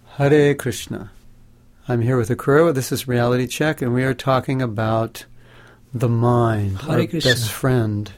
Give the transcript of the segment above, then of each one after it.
Hare Krishna. I'm here with Akrura. This is Reality Check, and we are talking about the mind, Hare our Krishna. best friend,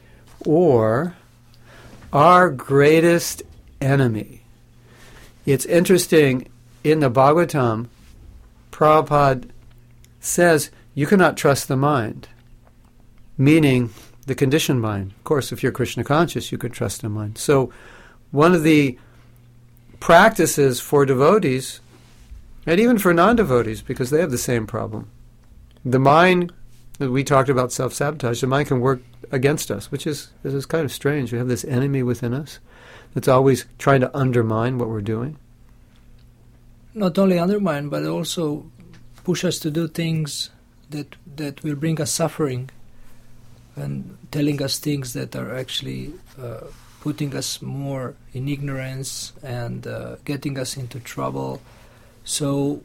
or our greatest enemy. It's interesting, in the Bhagavatam, Prabhupada says you cannot trust the mind, meaning the conditioned mind. Of course, if you're Krishna conscious, you could trust the mind. So one of the practices for devotees, and even for non-devotees, because they have the same problem. The mind, we talked about self-sabotage, the mind can work against us, which is kind of strange. We have this enemy within us that's always trying to undermine what we're doing. Not only undermine, but also push us to do things that will bring us suffering, and telling us things that are actually putting us more in ignorance and getting us into trouble. So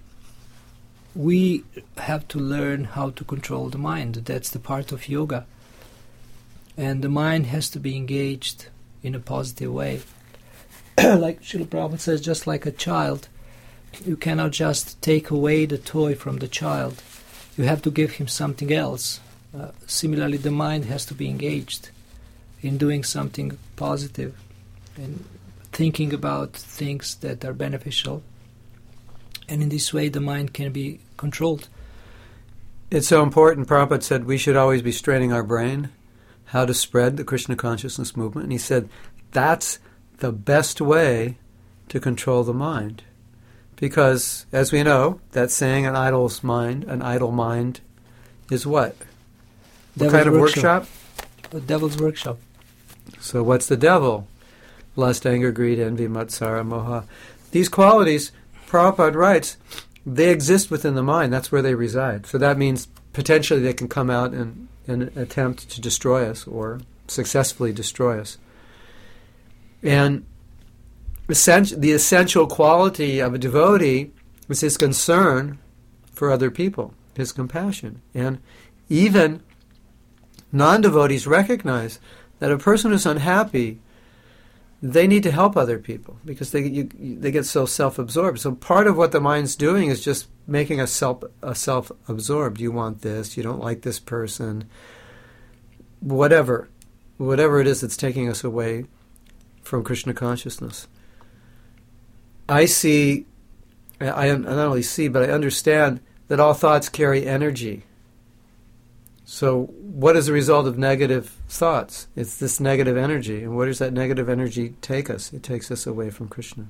we have to learn how to control the mind. That's the part of yoga. And the mind has to be engaged in a positive way. Like Srila Prabhupada says, just like a child, you cannot just take away the toy from the child. You have to give him something else. Similarly, the mind has to be engaged in doing something positive and thinking about things that are beneficial. And in this way, the mind can be controlled. It's so important. Prabhupada said we should always be straining our brain how to spread the Krishna consciousness movement. And he said that's the best way to control the mind. Because, as we know, that saying, an idle mind is what? What kind of workshop? A devil's workshop. So what's the devil? Lust, anger, greed, envy, matsara, moha. These qualities, Prabhupada writes, they exist within the mind. That's where they reside. So that means potentially they can come out and attempt to destroy us or successfully destroy us. And the essential quality of a devotee is his concern for other people, his compassion. And even non-devotees recognize that a person who's unhappy, they need to help other people because they get so self-absorbed. So part of what the mind's doing is just making us self-absorbed. You want this, you don't like this person, whatever it is that's taking us away from Krishna consciousness. I not only see, but I understand that all thoughts carry energy. So what is the result of negative thoughts? It's this negative energy. And where does that negative energy take us? It takes us away from Krishna.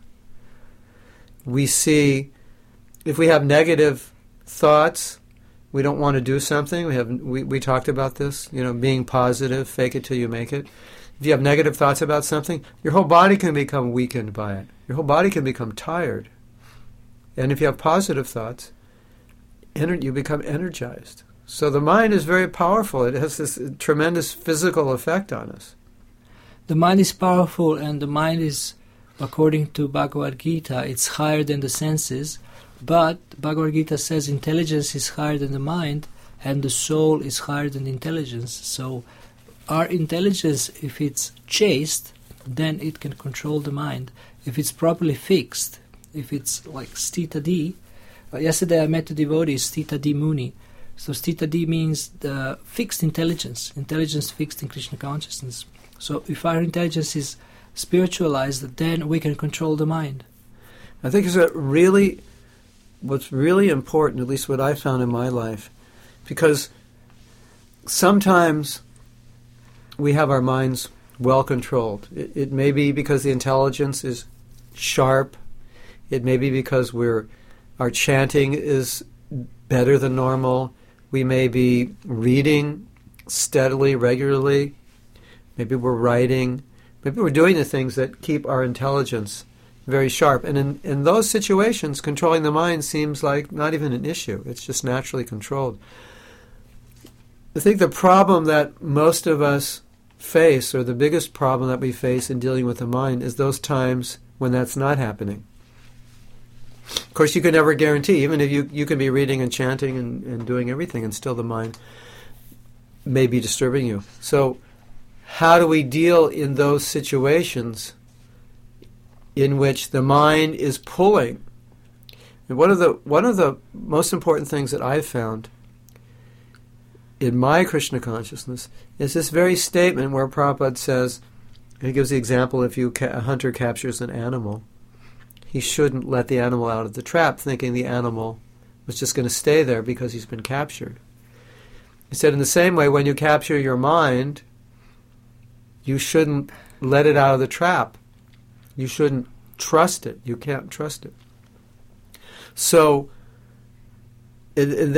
We see, if we have negative thoughts, we don't want to do something. We talked about this, being positive, fake it till you make it. If you have negative thoughts about something, your whole body can become weakened by it. Your whole body can become tired. And if you have positive thoughts, you become energized. So the mind is very powerful. It has this tremendous physical effect on us. The mind is powerful, and the mind is, according to Bhagavad Gita, it's higher than the senses. But Bhagavad Gita says intelligence is higher than the mind, and the soul is higher than intelligence. So our intelligence, if it's chaste, then it can control the mind. If it's properly fixed, if it's like Sthita D. Yesterday I met a devotee, Sthita D Muni. So Sthita D means the fixed intelligence fixed in Krishna consciousness. So if our intelligence is spiritualized, then we can control the mind. I think what's really important, at least what I found in my life, because sometimes we have our minds well controlled. It may be because the intelligence is sharp. It may be because our chanting is better than normal. We may be reading steadily, regularly. Maybe we're writing. Maybe we're doing the things that keep our intelligence very sharp. And in those situations, controlling the mind seems like not even an issue. It's just naturally controlled. I think the problem that most of us face, or the biggest problem that we face in dealing with the mind, is those times when that's not happening. Of course, you can never guarantee, even if you can be reading and chanting and doing everything, and still the mind may be disturbing you. So how do we deal in those situations in which the mind is pulling And one of the most important things that I've found in my Krishna consciousness is this very statement where Prabhupada says, he gives the example, if a hunter captures an animal, he shouldn't let the animal out of the trap thinking the animal was just going to stay there because he's been captured. He said, in the same way, when you capture your mind, you shouldn't let it out of the trap. You shouldn't trust it. You can't trust it. So, within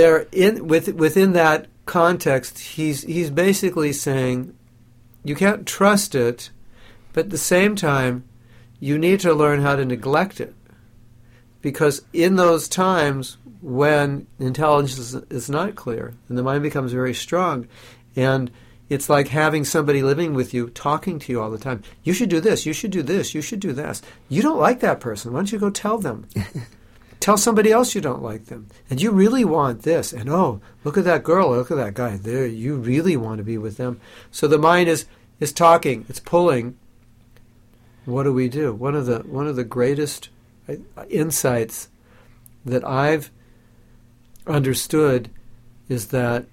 that context, he's basically saying, you can't trust it, but at the same time, you need to learn how to neglect it. Because in those times when intelligence is not clear, and the mind becomes very strong, and it's like having somebody living with you, talking to you all the time. You should do this, you should do this, you should do this. You don't like that person. Why don't you go tell them? Tell somebody else you don't like them. And you really want this. And oh, look at that girl, look at that guy. There, you really want to be with them. So the mind is talking, it's pulling. What do we do? One of the greatest insights that I've understood is that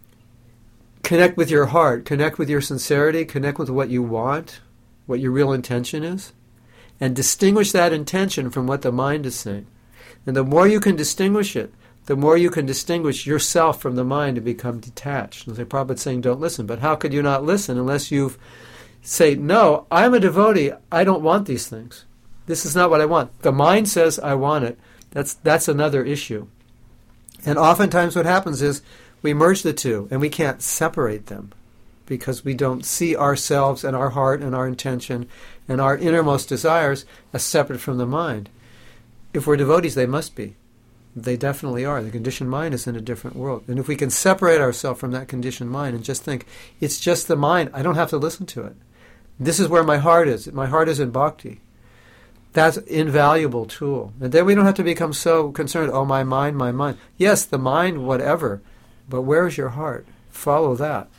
connect with your heart, connect with your sincerity, connect with what you want, what your real intention is, and distinguish that intention from what the mind is saying. And the more you can distinguish it, the more you can distinguish yourself from the mind and become detached. And the Prabhupada's saying, don't listen. But how could you not listen unless you say, no, I'm a devotee, I don't want these things. This is not what I want. The mind says I want it. That's another issue. And oftentimes what happens is we merge the two and we can't separate them because we don't see ourselves and our heart and our intention and our innermost desires as separate from the mind. If we're devotees, they must be. They definitely are. The conditioned mind is in a different world. And if we can separate ourselves from that conditioned mind and just think, it's just the mind, I don't have to listen to it. This is where my heart is. My heart is in bhakti. That's an invaluable tool. And then we don't have to become so concerned, oh, my mind, my mind. Yes, the mind, whatever. But where is your heart? Follow that.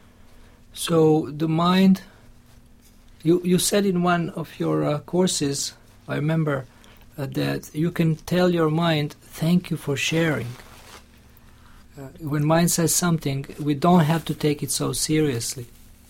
So the mind, you said in one of your courses, I remember, that you can tell your mind, thank you for sharing. When mind says something, we don't have to take it so seriously.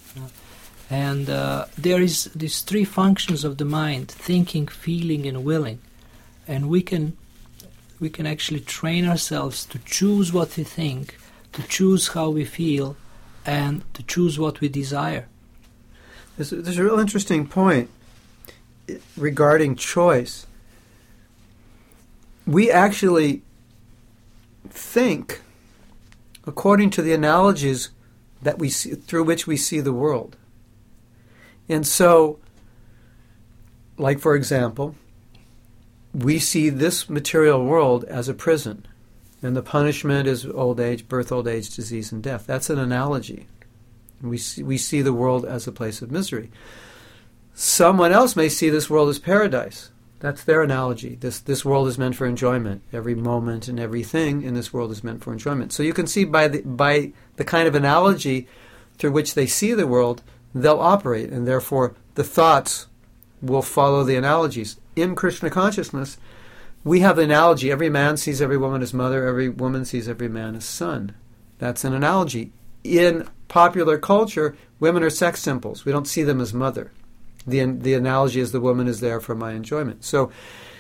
And there is these three functions of the mind: thinking, feeling, and willing. And we can actually train ourselves to choose what we think, to choose how we feel, and to choose what we desire. There's a real interesting point regarding choice. We actually think according to the analogies that we see, through which we see the world. And so, like for example, we see this material world as a prison, and the punishment is old age, birth, old age, disease, and death. That's an analogy. We see the world as a place of misery. Someone else may see this world as paradise. That's their analogy. This world is meant for enjoyment. Every moment and everything in this world is meant for enjoyment. So you can see by the kind of analogy through which they see the world, they'll operate, and therefore the thoughts will follow the analogies. In Krishna consciousness, we have the analogy: every man sees every woman as mother, every woman sees every man as son. That's an analogy. In popular culture, women are sex symbols. We don't see them as mother. The analogy is the woman is there for my enjoyment. So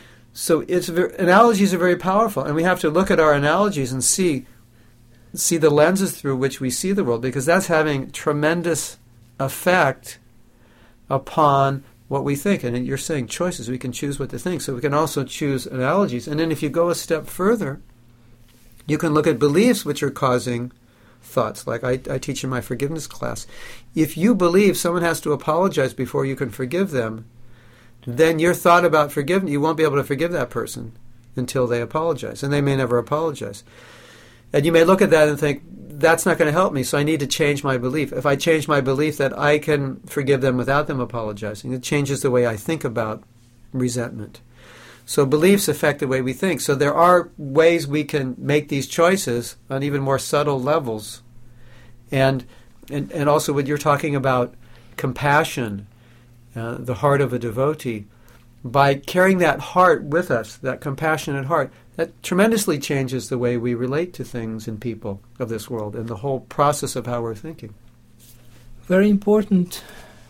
analogies are very powerful, and we have to look at our analogies and see the lenses through which we see the world, because that's having tremendous effect upon what we think. And you're saying choices. We can choose what to think. So we can also choose analogies. And then if you go a step further, you can look at beliefs which are causing thoughts. Like I teach in my forgiveness class. If you believe someone has to apologize before you can forgive them, then your thought about forgiveness, you won't be able to forgive that person until they apologize. And they may never apologize. And you may look at that and think, that's not going to help me, so I need to change my belief. If I change my belief that I can forgive them without them apologizing, it changes the way I think about resentment. So beliefs affect the way we think. So there are ways we can make these choices on even more subtle levels. And also when you're talking about compassion, the heart of a devotee, by carrying that heart with us, that compassionate heart, that tremendously changes the way we relate to things and people of this world and the whole process of how we're thinking. Very important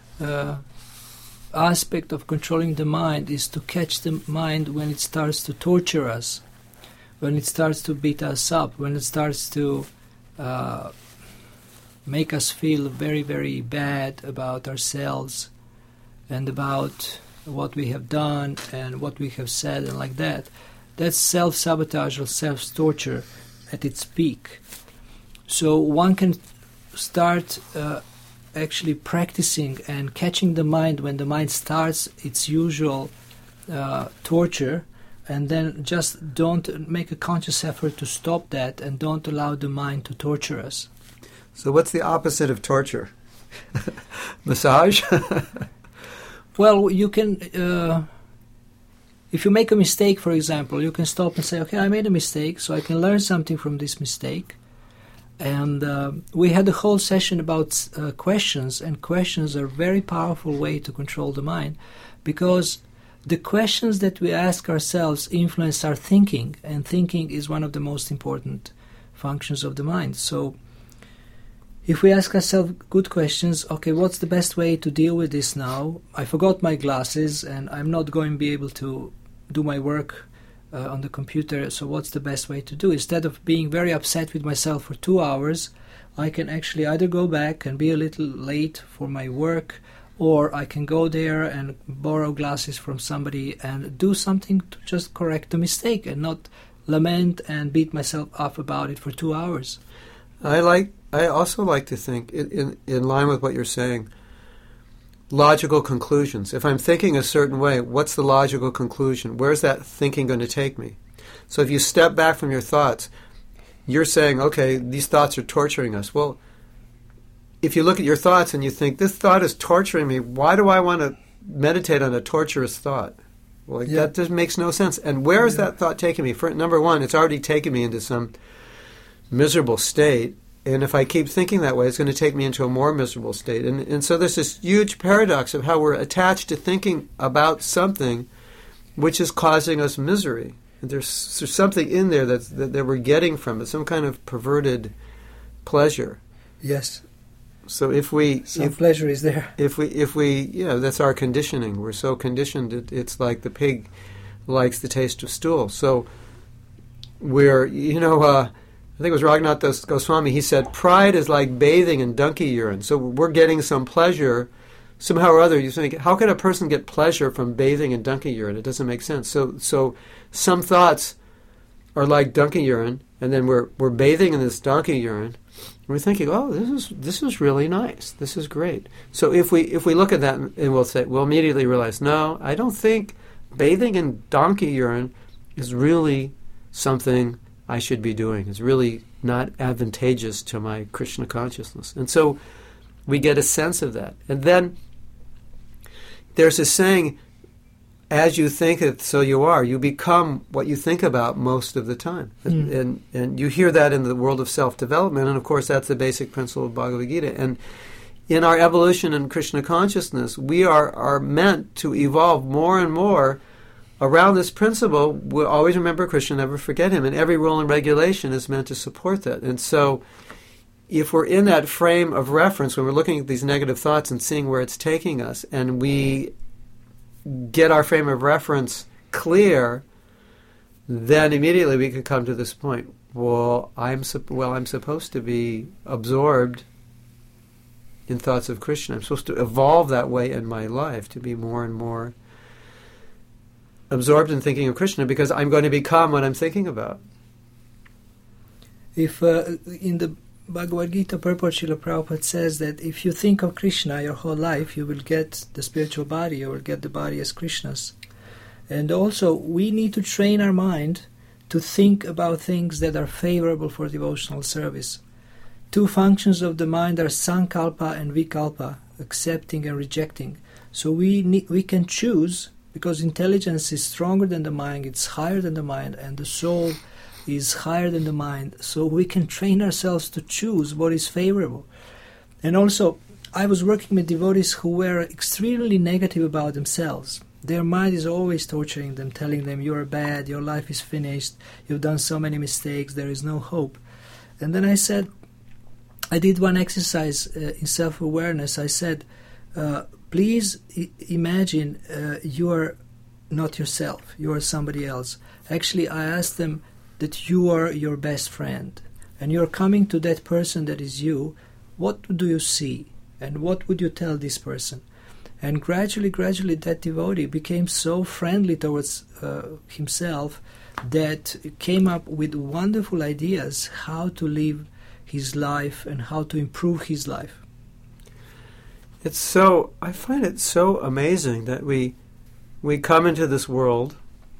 aspect of controlling the mind is to catch the mind when it starts to torture us, when it starts to beat us up, when it starts to make us feel very, very bad about ourselves and about what we have done and what we have said and like that. That's self-sabotage or self-torture at its peak. So one can start actually practicing and catching the mind when the mind starts its usual torture, and then just don't make a conscious effort to stop that and don't allow the mind to torture us. So what's the opposite of torture? Massage? Well, you can, if you make a mistake, for example, you can stop and say, okay, I made a mistake, so I can learn something from this mistake. And we had a whole session about questions, and questions are a very powerful way to control the mind, because the questions that we ask ourselves influence our thinking, and thinking is one of the most important functions of the mind. So if we ask ourselves good questions, okay, what's the best way to deal with this now? I forgot my glasses and I'm not going to be able to do my work on the computer, so what's the best way to do? Instead of being very upset with myself for 2 hours, I can actually either go back and be a little late for my work, or I can go there and borrow glasses from somebody and do something to just correct the mistake and not lament and beat myself up about it for 2 hours. I also like to think, in line with what you're saying, logical conclusions. If I'm thinking a certain way, what's the logical conclusion? Where's that thinking going to take me? So if you step back from your thoughts, you're saying, okay, these thoughts are torturing us. Well, if you look at your thoughts and you think, this thought is torturing me, why do I want to meditate on a torturous thought? Well, that just makes no sense. And where is that thought taking me? For number one, it's already taken me into some miserable state. And if I keep thinking that way, it's going to take me into a more miserable state. And so there's this huge paradox of how we're attached to thinking about something which is causing us misery. And there's something in there that we're getting from it, some kind of perverted pleasure. Yes. So pleasure is there. If we, that's our conditioning. We're so conditioned. It's like the pig likes the taste of stool. So we're, I think it was Raghunath Goswami, he said, pride is like bathing in donkey urine. So we're getting some pleasure, somehow or other. You think, how can a person get pleasure from bathing in donkey urine? It doesn't make sense. So some thoughts are like donkey urine, and then we're bathing in this donkey urine, and we're thinking, oh, this is really nice. This is great. So if we look at that, and we'll immediately realize, no, I don't think bathing in donkey urine is really something I should be doing. It's really not advantageous to my Krishna consciousness. And so we get a sense of that. And then there's a saying, as you think it, so you are. You become what you think about most of the time. And you hear that in the world of self-development, and of course that's the basic principle of Bhagavad Gita. And in our evolution in Krishna consciousness, we are meant to evolve more and more around this principle. We'll always remember Krishna, never forget him, and every rule and regulation is meant to support that. And so if we're in that frame of reference, when we're looking at these negative thoughts and seeing where it's taking us, and we get our frame of reference clear, then immediately we can come to this point. Well, I'm supposed to be absorbed in thoughts of Krishna. I'm supposed to evolve that way in my life, to be more and more absorbed in thinking of Krishna, because I'm going to become what I'm thinking about. If in the Bhagavad Gita purport, Srila Prabhupada says that if you think of Krishna your whole life, you will get the spiritual body, you will get the body as Krishna's. And also, we need to train our mind to think about things that are favorable for devotional service. Two functions of the mind are sankalpa and vikalpa, accepting and rejecting. So we can choose, because intelligence is stronger than the mind, it's higher than the mind, and the soul is higher than the mind. So we can train ourselves to choose what is favorable. And also, I was working with devotees who were extremely negative about themselves. Their mind is always torturing them, telling them, you're bad, your life is finished, you've done so many mistakes, there is no hope. And then I said, I did one exercise in self-awareness. I said, please imagine you are not yourself, you are somebody else. Actually, I asked them that you are your best friend, and you're coming to that person that is you. What do you see? And what would you tell this person? And gradually, that devotee became so friendly towards himself that came up with wonderful ideas how to live his life and how to improve his life. I find it so amazing that we come into this world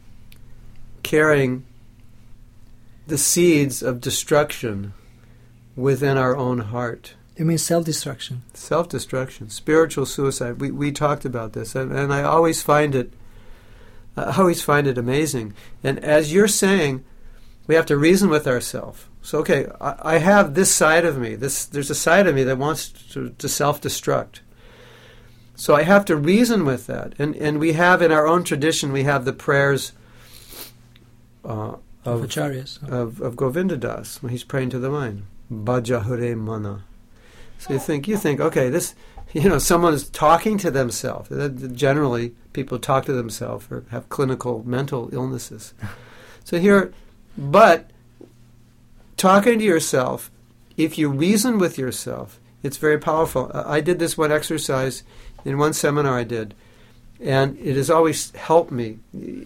carrying the seeds of destruction within our own heart. You mean self-destruction? Self-destruction, spiritual suicide. We talked about this, and I always find it amazing. And as you're saying, we have to reason with ourselves. So, okay, I have this side of me. There's a side of me that wants to self-destruct. So I have to reason with that. And we have, in our own tradition, we have the prayers of Acharyas. Of Govindadas, when he's praying to the mind. Bhaja Hare Mana. So you think, okay, this, someone is talking to themselves. Generally, people talk to themselves or have clinical mental illnesses. So here, but talking to yourself, if you reason with yourself, it's very powerful. I did this one exercise in one seminar I did, and it has always helped me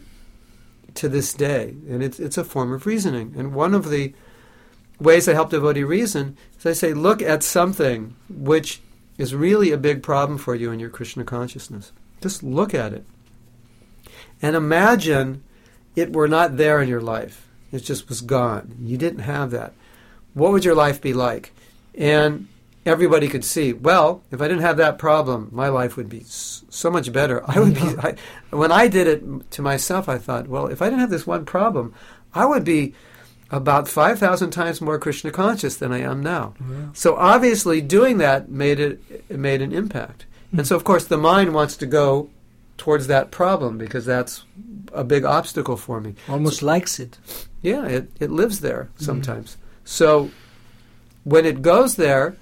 to this day. And it's a form of reasoning. And one of the ways I help devotee reason is I say, look at something which is really a big problem for you in your Krishna consciousness. Just look at it. And imagine it were not there in your life. It just was gone. You didn't have that. What would your life be like? And everybody could see, well, if I didn't have that problem, my life would be so much better. When I did it to myself, I thought, well, if I didn't have this one problem, I would be about 5,000 times more Krishna conscious than I am now. Yeah. So obviously doing that made an impact. Mm-hmm. And so, of course, the mind wants to go towards that problem because that's a big obstacle for me. Almost likes it. Yeah, it lives there sometimes. Mm-hmm. So when it goes there,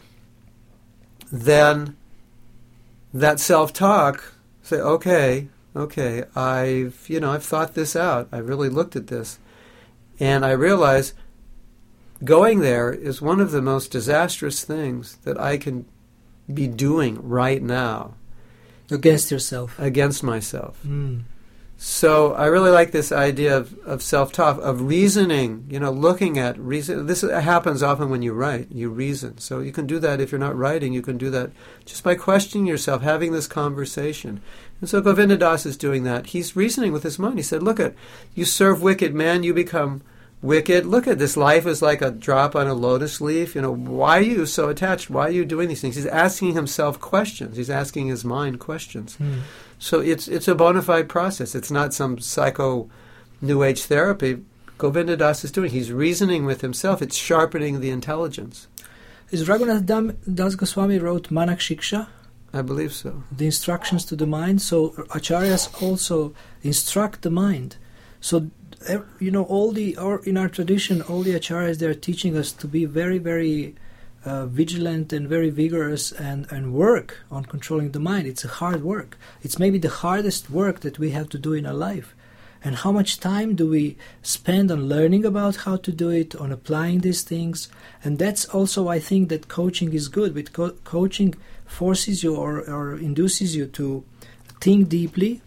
then that self-talk, say, okay, I've thought this out. I've really looked at this. And I realize going there is one of the most disastrous things that I can be doing right now. Against yourself. Against myself. Mm. So I really like this idea of self-talk, of reasoning, looking at reason. This happens often when you write, you reason. So you can do that if you're not writing, you can do that just by questioning yourself, having this conversation. And so Govindadas is doing that. He's reasoning with his mind. He said, look at, you serve wicked men, you become wicked. Look at this life is like a drop on a lotus leaf. Why are you so attached? Why are you doing these things? He's asking himself questions. He's asking his mind questions. Mm. So it's a bona fide process. It's not some psycho New Age therapy. Govindadas is doing. He's reasoning with himself. It's sharpening the intelligence. Is Raghunath Das Goswami wrote Manak Shiksha? I believe so. The instructions to the mind. So Acharyas also instruct the mind. So in our tradition, all the Acharyas, they are teaching us to be very, very vigilant and very vigorous and work on controlling the mind. It's a hard work. It's maybe the hardest work that we have to do in our life. And how much time do we spend on learning about how to do it, on applying these things? And that's also, I think, that coaching is good. With coaching forces you or induces you to think deeply,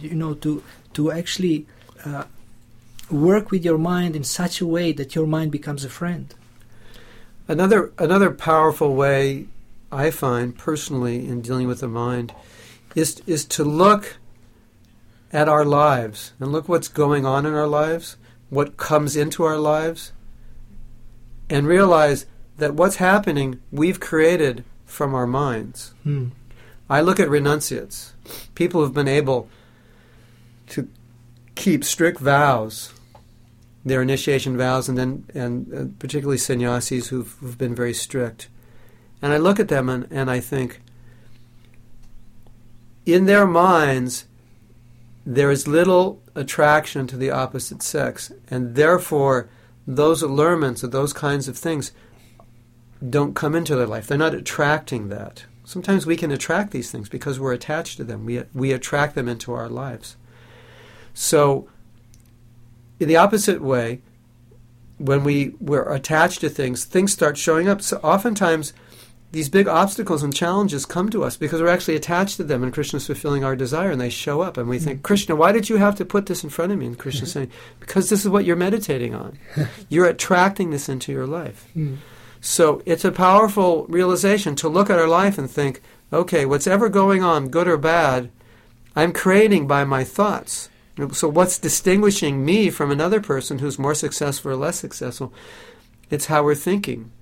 to actually work with your mind in such a way that your mind becomes a friend. Another powerful way I find personally in dealing with the mind is to look at our lives and look what's going on in our lives, what comes into our lives, and realize that what's happening we've created from our minds. I look at renunciates, people who've been able to keep strict vows, their initiation vows, and particularly sannyasis who've been very strict. And I look at them and I think, in their minds, there is little attraction to the opposite sex, and therefore those allurements or those kinds of things don't come into their life. They're not attracting that. Sometimes we can attract these things because we're attached to them. We attract them into our lives. So, in the opposite way, when we're attached to things, things start showing up. So oftentimes, these big obstacles and challenges come to us because we're actually attached to them, and Krishna's fulfilling our desire, and they show up, and we think, Krishna, why did you have to put this in front of me? And Krishna's saying, because this is what you're meditating on. You're attracting this into your life. So it's a powerful realization to look at our life and think, okay, what's ever going on, good or bad, I'm creating by my thoughts. So what's distinguishing me from another person who's more successful or less successful? It's how we're thinking.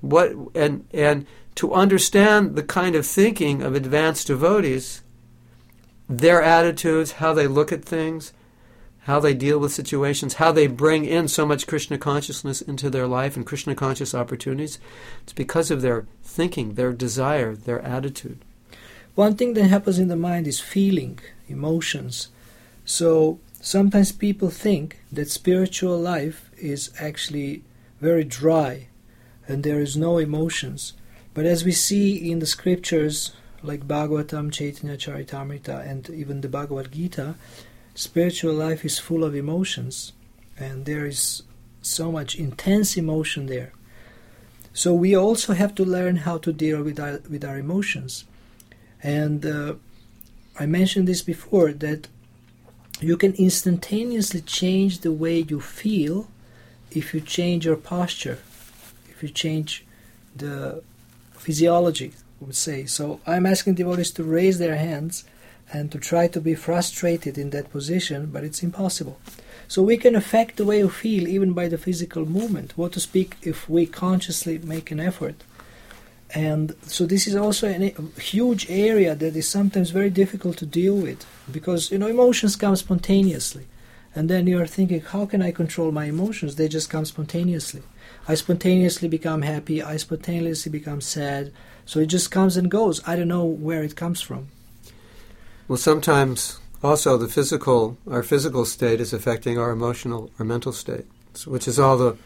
And to understand the kind of thinking of advanced devotees, their attitudes, how they look at things, how they deal with situations, how they bring in so much Krishna consciousness into their life and Krishna conscious opportunities, it's because of their thinking, their desire, their attitude. One thing that happens in the mind is feeling, emotions. So sometimes people think that spiritual life is actually very dry and there is no emotions. But as we see in the scriptures like Bhagavatam, Chaitanya Charitamrita, and even the Bhagavad Gita, spiritual life is full of emotions, and there is so much intense emotion there. So we also have to learn how to deal with our emotions. And I mentioned this before, that you can instantaneously change the way you feel if you change your posture, if you change the physiology, I would say. So I'm asking devotees to raise their hands and to try to be frustrated in that position, but it's impossible. So we can affect the way you feel even by the physical movement, what to speak if we consciously make an effort. And so this is also a huge area that is sometimes very difficult to deal with, because emotions come spontaneously, and then you are thinking, how can I control my emotions? They just come spontaneously. I spontaneously become happy, I spontaneously become sad, so it just comes and goes. I don't know where it comes from. Well, sometimes also our physical state is affecting our emotional or mental state, which is all the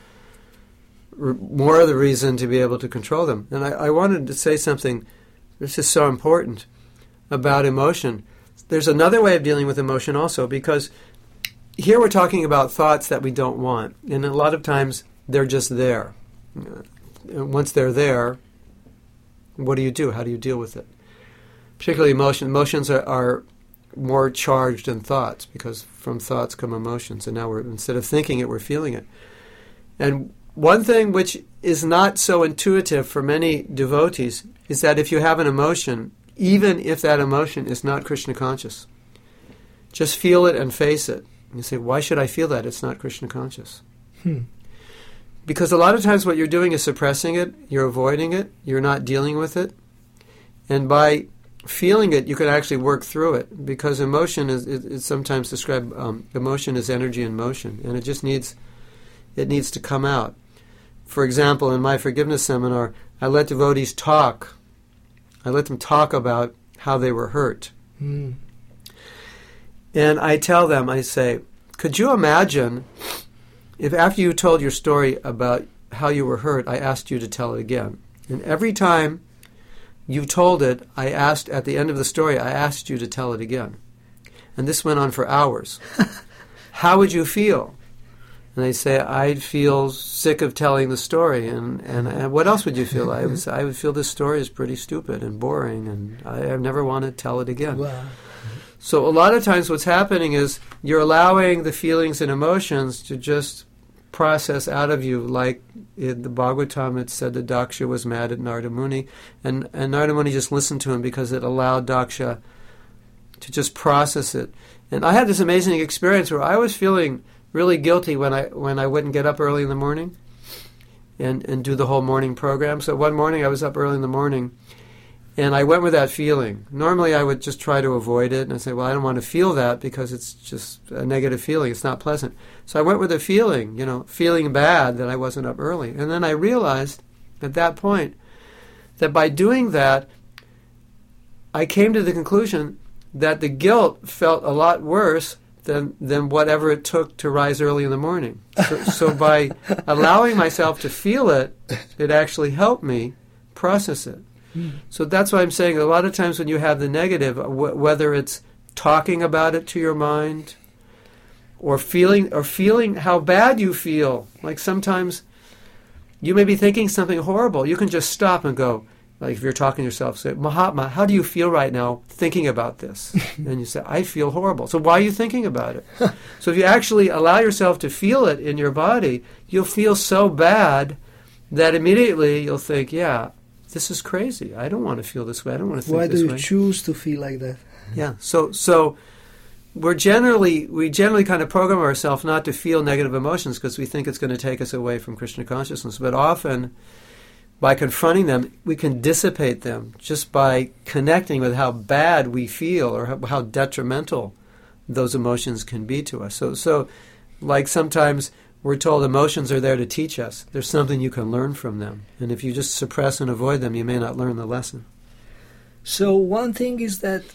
more of the reason to be able to control them. And I wanted to say something, this is so important, about emotion. There's another way of dealing with emotion also, because here we're talking about thoughts that we don't want, and a lot of times they're just there. Once they're there, what do? How do you deal with it? Particularly emotions. Emotions are more charged than thoughts, because from thoughts come emotions, and now instead of thinking it, we're feeling it. And one thing which is not so intuitive for many devotees is that if you have an emotion, even if that emotion is not Krishna conscious, just feel it and face it. And you say, why should I feel that? It's not Krishna conscious. Because a lot of times what you're doing is suppressing it, you're avoiding it, you're not dealing with it. And by feeling it, you can actually work through it, because emotion is sometimes described, emotion is energy in motion, and it needs to come out. For example, in my forgiveness seminar, I let devotees talk. I let them talk about how they were hurt. And I tell them, I say, could you imagine if after you told your story about how you were hurt, I asked you to tell it again? And every time you told it, at the end of the story, I asked you to tell it again. And this went on for hours. How would you feel? And they say, I'd feel sick of telling the story. And what else would you feel? I would feel this story is pretty stupid and boring, and I never want to tell it again. Wow. So a lot of times what's happening is you're allowing the feelings and emotions to just process out of you, like in the Bhagavatam it said that Daksha was mad at Narada Muni, and Narada Muni just listened to him because it allowed Daksha to just process it. And I had this amazing experience where I was feeling really guilty when I wouldn't get up early in the morning and do the whole morning program. So one morning I was up early in the morning, and I went with that feeling. Normally I would just try to avoid it, and I'd say, well, I don't want to feel that because it's just a negative feeling. It's not pleasant. So I went with a feeling, feeling bad that I wasn't up early. And then I realized at that point that by doing that, I came to the conclusion that the guilt felt a lot worse than whatever it took to rise early in the morning. So by allowing myself to feel it, it actually helped me process it. So that's why I'm saying a lot of times when you have the negative, whether it's talking about it to your mind or feeling how bad you feel, like sometimes you may be thinking something horrible, you can just stop and go, like if you're talking to yourself, say, Mahatma, how do you feel right now thinking about this? And you say, I feel horrible. So why are you thinking about it? So if you actually allow yourself to feel it in your body, you'll feel so bad that immediately you'll think, yeah, this is crazy. I don't want to feel this way. I don't want to think this way. Why do you choose to feel like that? Yeah. So we generally kind of program ourselves not to feel negative emotions because we think it's going to take us away from Krishna consciousness. But often, by confronting them, we can dissipate them just by connecting with how bad we feel or how detrimental those emotions can be to us. So like sometimes we're told emotions are there to teach us. There's something you can learn from them. And if you just suppress and avoid them, you may not learn the lesson. So one thing is that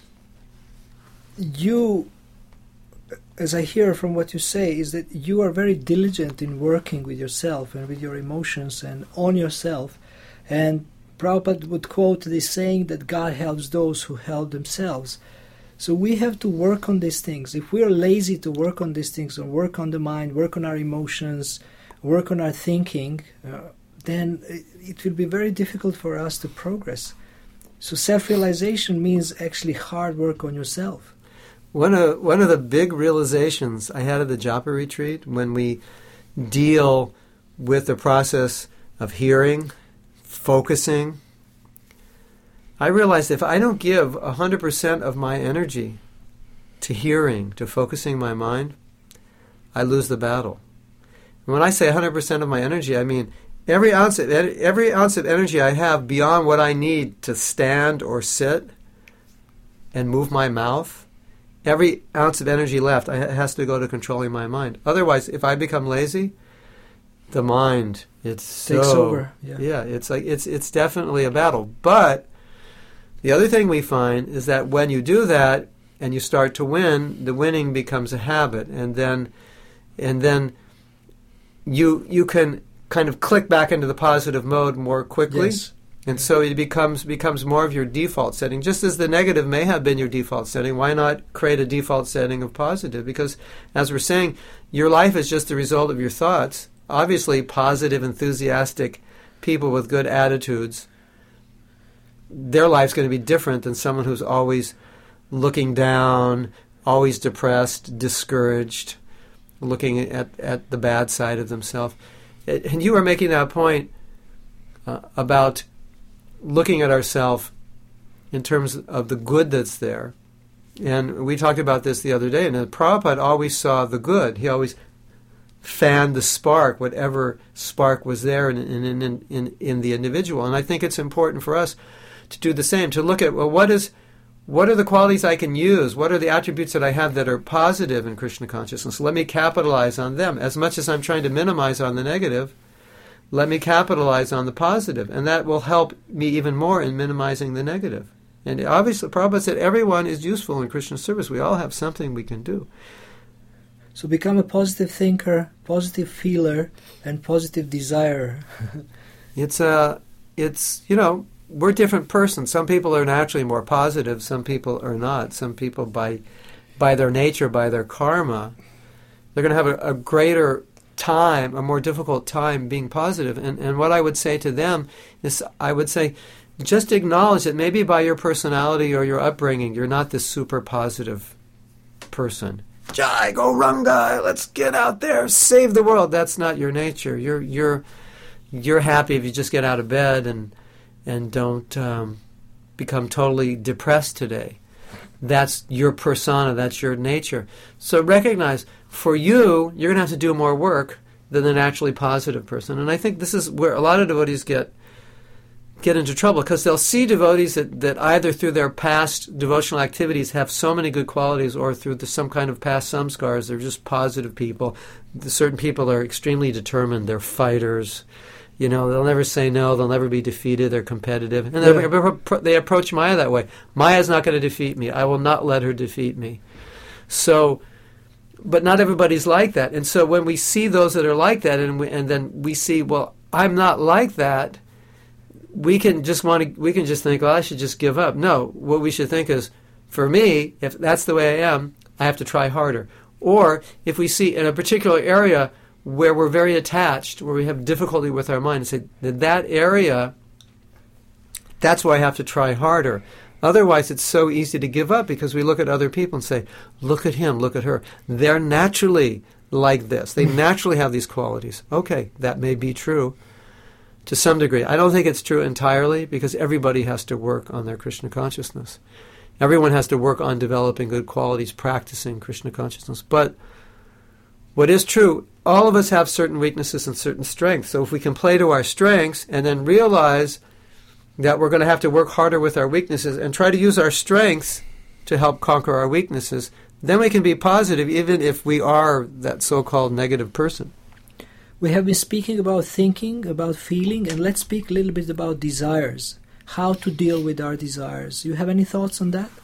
you, as I hear from what you say, is that you are very diligent in working with yourself and with your emotions and on yourself. And Prabhupada would quote this saying that God helps those who help themselves. So we have to work on these things. If we are lazy to work on these things, or work on the mind, work on our emotions, work on our thinking, then it will be very difficult for us to progress. So self-realization means actually hard work on yourself. One of the big realizations I had at the Japa retreat, when we deal with the process of hearing, focusing, I realized if I don't give 100% of my energy to hearing, to focusing my mind, I lose the battle. And when I say 100% of my energy, I mean every ounce of energy I have beyond what I need to stand or sit and move my mouth, every ounce of energy left has to go to controlling my mind. Otherwise, if I become lazy, the mind, takes over. Yeah, it's definitely a battle. But the other thing we find is that when you do that and you start to win, the winning becomes a habit, and then you can kind of click back into the positive mode more quickly. Yes. And so it becomes more of your default setting. Just as the negative may have been your default setting, why not create a default setting of positive? Because, as we're saying, your life is just the result of your thoughts. Obviously, positive, enthusiastic people with good attitudes, their life's going to be different than someone who's always looking down, always depressed, discouraged, looking at the bad side of themselves. And you were making that point about looking at ourselves in terms of the good that's there. And we talked about this the other day, and Prabhupada always saw the good. He always fanned the spark, whatever spark was there in the individual. And I think it's important for us to do the same, to look at, well, what are the qualities I can use? What are the attributes that I have that are positive in Krishna consciousness? Let me capitalize on them. As much as I'm trying to minimize on the negative, let me capitalize on the positive. And that will help me even more in minimizing the negative. And obviously, Prabhupada said everyone is useful in Krishna service. We all have something we can do. So become a positive thinker, positive feeler, and positive desirer. We're different persons. Some people are naturally more positive. Some people are not. Some people, by their nature, by their karma, they're going to have a greater time, a more difficult time being positive. And what I would say to them is, I would say, just acknowledge that maybe by your personality or your upbringing, you're not this super positive person. Jai, go Ranga, let's get out there, save the world. That's not your nature. You're happy if you just get out of bed and don't become totally depressed today. That's your persona, that's your nature. So recognize, for you, you're going to have to do more work than the naturally positive person. And I think this is where a lot of devotees get into trouble, because they'll see devotees that either through their past devotional activities have so many good qualities, or through some kind of past samskars, they're just positive people. Certain people are extremely determined, they're fighters. They'll never say no, they'll never be defeated, they're competitive. And they approach Maya that way. Maya's not going to defeat me. I will not let her defeat me. So But not everybody's like that. And so when we see those that are like that, and then we see, well, I'm not like that, we can just think, well, I should just give up. No, what we should think is, for me, if that's the way I am, I have to try harder. Or if we see in a particular area where we're very attached, where we have difficulty with our mind, say that area, that's where I have to try harder. Otherwise, it's so easy to give up because we look at other people and say, look at him, look at her. They're naturally like this. They naturally have these qualities. Okay, that may be true to some degree. I don't think it's true entirely because everybody has to work on their Krishna consciousness. Everyone has to work on developing good qualities, practicing Krishna consciousness. But what is true, all of us have certain weaknesses and certain strengths. So if we can play to our strengths and then realize that we're going to have to work harder with our weaknesses and try to use our strengths to help conquer our weaknesses, then we can be positive even if we are that so-called negative person. We have been speaking about thinking, about feeling, and let's speak a little bit about desires. How to deal with our desires. You have any thoughts on that?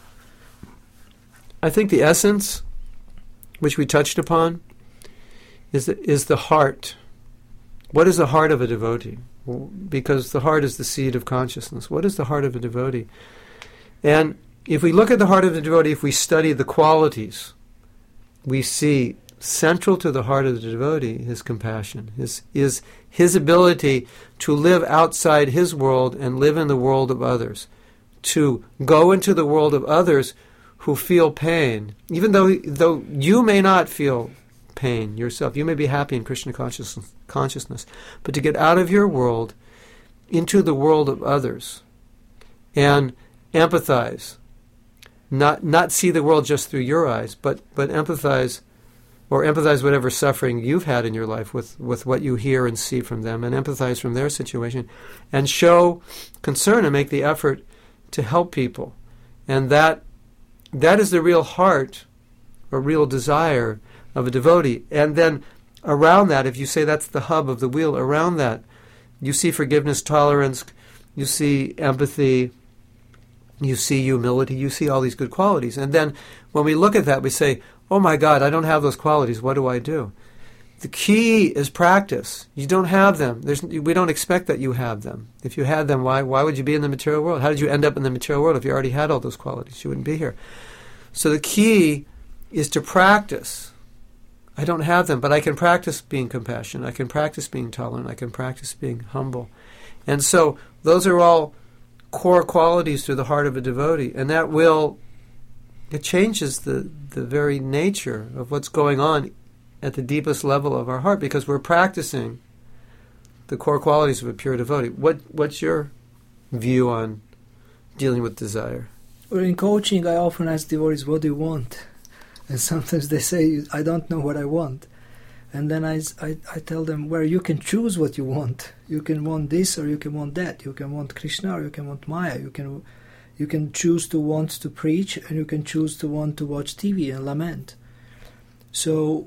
I think the essence, which we touched upon, is the heart. What is the heart of a devotee? Because the heart is the seed of consciousness. What is the heart of a devotee? And if we look at the heart of the devotee, if we study the qualities, we see central to the heart of the devotee is compassion, is his ability to live outside his world and live in the world of others, to go into the world of others who feel pain, even though you may not feel pain yourself. You may be happy in Krishna consciousness, but to get out of your world into the world of others and empathize, not see the world just through your eyes, but empathize, or empathize whatever suffering you've had in your life with what you hear and see from them, and empathize from their situation, and show concern and make the effort to help people. And that is the real heart or real desire of a devotee. And then around that, if you say that's the hub of the wheel, around that you see forgiveness, tolerance, you see empathy, you see humility, you see all these good qualities. And then when we look at that, we say, oh my God, I don't have those qualities. What do I do? The key is practice. You don't have them. We don't expect that you have them. If you had them, why would you be in the material world? How did you end up in the material world if you already had all those qualities? You wouldn't be here. So the key is to practice. I don't have them, but I can practice being compassionate. I can practice being tolerant. I can practice being humble. And so those are all core qualities to the heart of a devotee. And that it changes the very nature of what's going on at the deepest level of our heart, because we're practicing the core qualities of a pure devotee. What's your view on dealing with desire? Well, in coaching, I often ask devotees, what do you want? And sometimes they say, I don't know what I want. And then I tell them, well, you can choose what you want. You can want this or you can want that. You can want Krishna or you can want Maya. You can choose to want to preach, and you can choose to want to watch TV and lament. So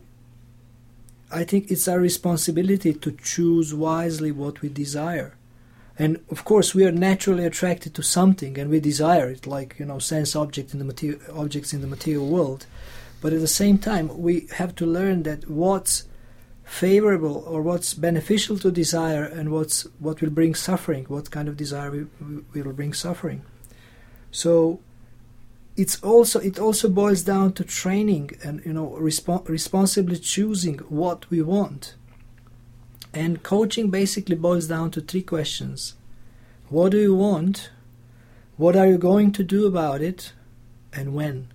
I think it's our responsibility to choose wisely what we desire. And of course, we are naturally attracted to something, and we desire it, like sense objects in the material world. But at the same time, we have to learn that what's favorable or what's beneficial to desire, and what will bring suffering, what kind of desire will bring suffering. So it also boils down to training and responsibly choosing what we want. And coaching basically boils down to 3 questions. What do you want? What are you going to do about it? And when?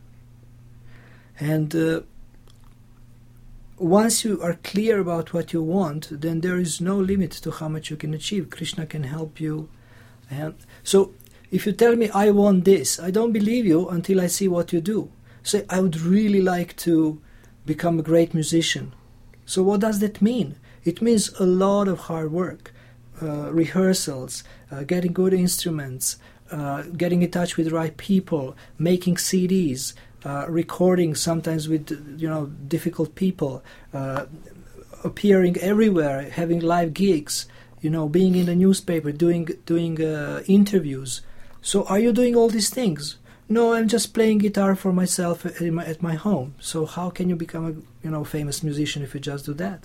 And once you are clear about what you want, then there is no limit to how much you can achieve. Krishna can help you. And so if you tell me, I want this, I don't believe you until I see what you do. Say, I would really like to become a great musician. So what does that mean? It means a lot of hard work, rehearsals, getting good instruments, getting in touch with the right people, making CDs, recording sometimes with difficult people, appearing everywhere, having live gigs, being in the newspaper, doing interviews. So are you doing all these things? No, I'm just playing guitar for myself at my home. So how can you become a famous musician if you just do that?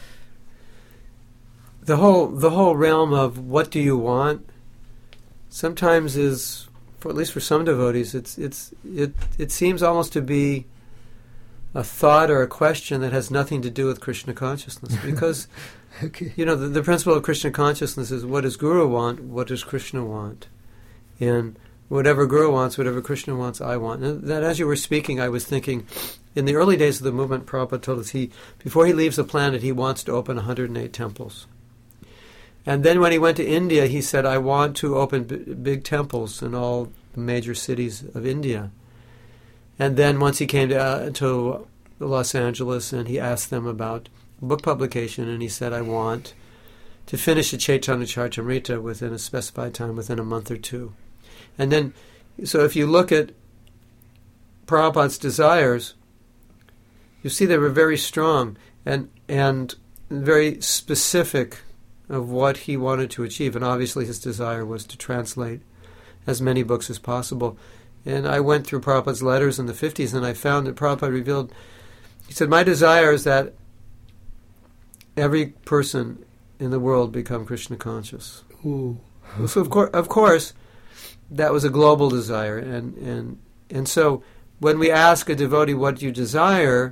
The whole realm of what do you want sometimes is, at least for some devotees, it seems almost to be a thought or a question that has nothing to do with Krishna consciousness, because Okay. the principle of Krishna consciousness is, what does Guru want, what does Krishna want, and whatever Guru wants, whatever Krishna wants, I want. And that, as you were speaking, I was thinking, in the early days of the movement, Prabhupada told us before he leaves the planet, he wants to open 108 temples. And then when he went to India, he said, I want to open big temples in all the major cities of India. And then once he came to Los Angeles, and he asked them about book publication, and he said, I want to finish the Chaitanya Charitamrita within a specified time, within a month or two. And then, so if you look at Prabhupada's desires, you see they were very strong and very specific of what he wanted to achieve. And obviously his desire was to translate as many books as possible. And I went through Prabhupada's letters in the 50s, and I found that Prabhupada revealed, he said, my desire is that every person in the world become Krishna conscious. Ooh. So of course, that was a global desire. And so when we ask a devotee, what do you desire,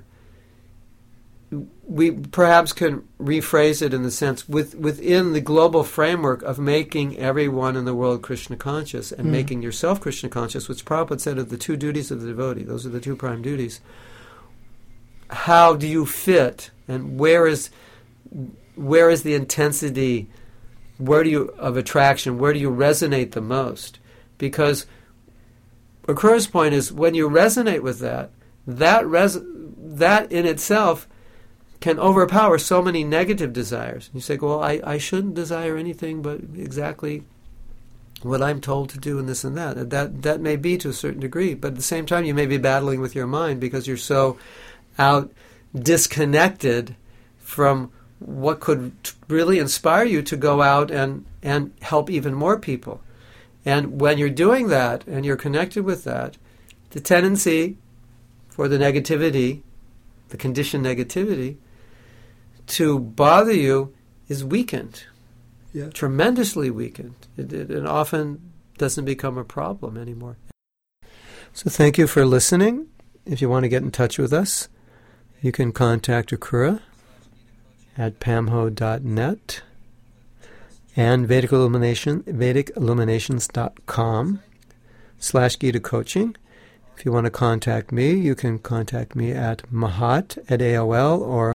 we perhaps can rephrase it in the sense, within the global framework of making everyone in the world Krishna conscious and making yourself Krishna conscious, which Prabhupada said are the two duties of the devotee. Those are the two prime duties. How do you fit, and where is the intensity, of attraction, where do you resonate the most? Because Akrura's point is, when you resonate with that in itself can overpower so many negative desires. You say, well, I shouldn't desire anything but exactly what I'm told to do, and this and that. That may be to a certain degree, but at the same time you may be battling with your mind because you're so disconnected from what could really inspire you to go out and help even more people. And when you're doing that and you're connected with that, the tendency for the negativity, the conditioned negativity, to bother you is weakened, tremendously weakened. It often doesn't become a problem anymore. So thank you for listening. If you want to get in touch with us, you can contact Akrura at pamho.net and VedicIlluminations.com/Gita Coaching. If you want to contact me, you can contact me at mahat@AOL or